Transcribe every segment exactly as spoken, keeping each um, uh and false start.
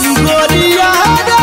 गोरिया रे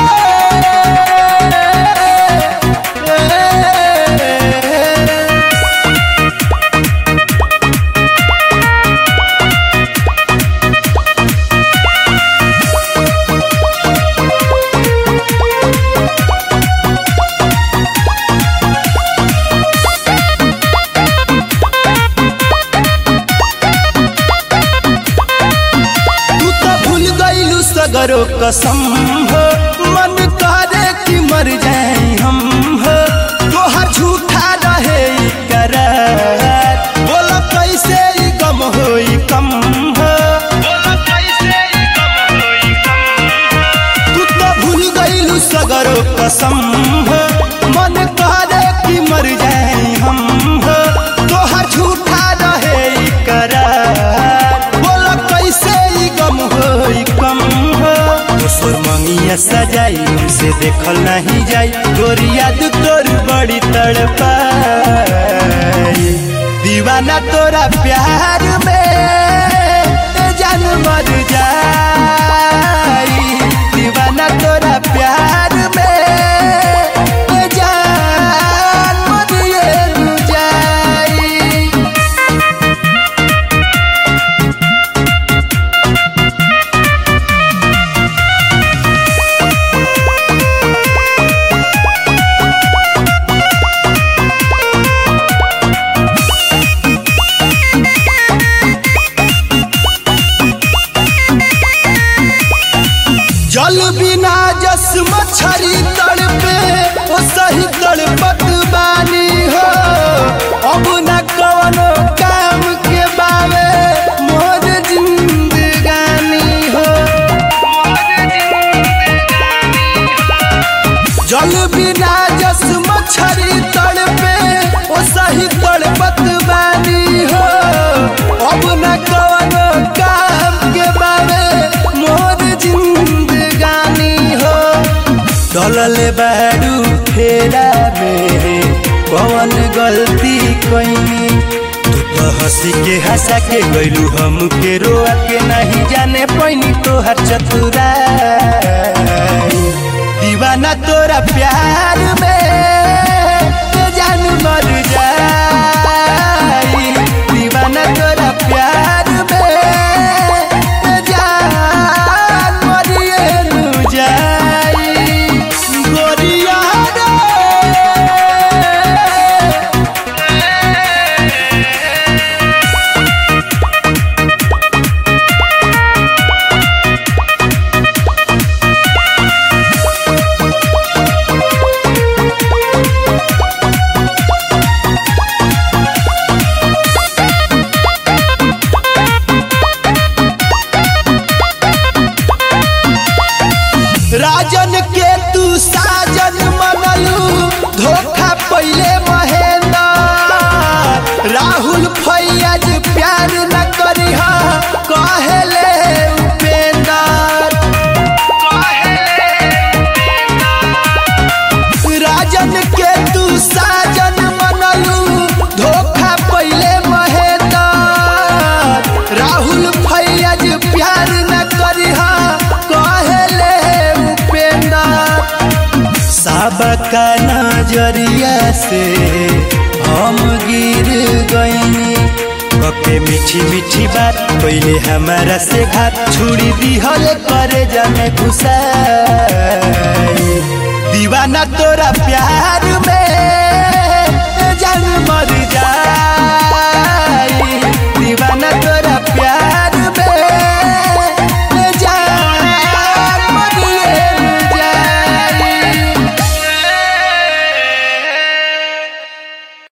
सगरो कसम हो मन करे कि मर जाए हम हो तोहर झूठा रहे करार बोला कैसे ई गम होई कम हो बोला कैसे ई गम होई कम तू तो भूल गइलू सगरो कसम हो मन करे कि मर जाए हम हो तोहर झूठा रहे करार बोला कैसे ई गम होई कम तोर मंगिया सजाई से देखल नहीं जाई गोरिया तू तोर बड़ी तड़पाई दीवाना तोरा प्यार में जान मर जाई दीवाना तोरा प्यार में जान मर जाई। जल बिना जस मछरी तड़पे ओ सही तड़पत बानी हो अब न कवनो काम के बावे मोर जिंदगानी हो जल बिना जस मछरी तड़पे ओ सही तड़पत बानी हो अब न कवनो काम के बावे मोर जिंदगानी डलले बारू फेरा मेरे कौन गलती कईनी तू तो हंसी के हंसा के गइलू हम के रोआ के नहीं जाने पैनी तोहर चतुराई दीवाना तोरा प्यार में जान मर जाई दीवाना तोरा प्यार में जान मर जाई। राजन के तू साजन मनलू धोखा पहले महेंद्र राहुल फैयाज प्यार न करी कहले उपेंद्र राजन के तू साजन मनलू धोखा पहले महेंद्र राहुल फैयाज प्यार न करी सबका नजरिया से हम गिर गईनी कके मीठी मीठी बात पहले हमारा से घात छुड़ी दिहल करे जाने घुसाई दीवाना तोरा प्यार में जान मर जा।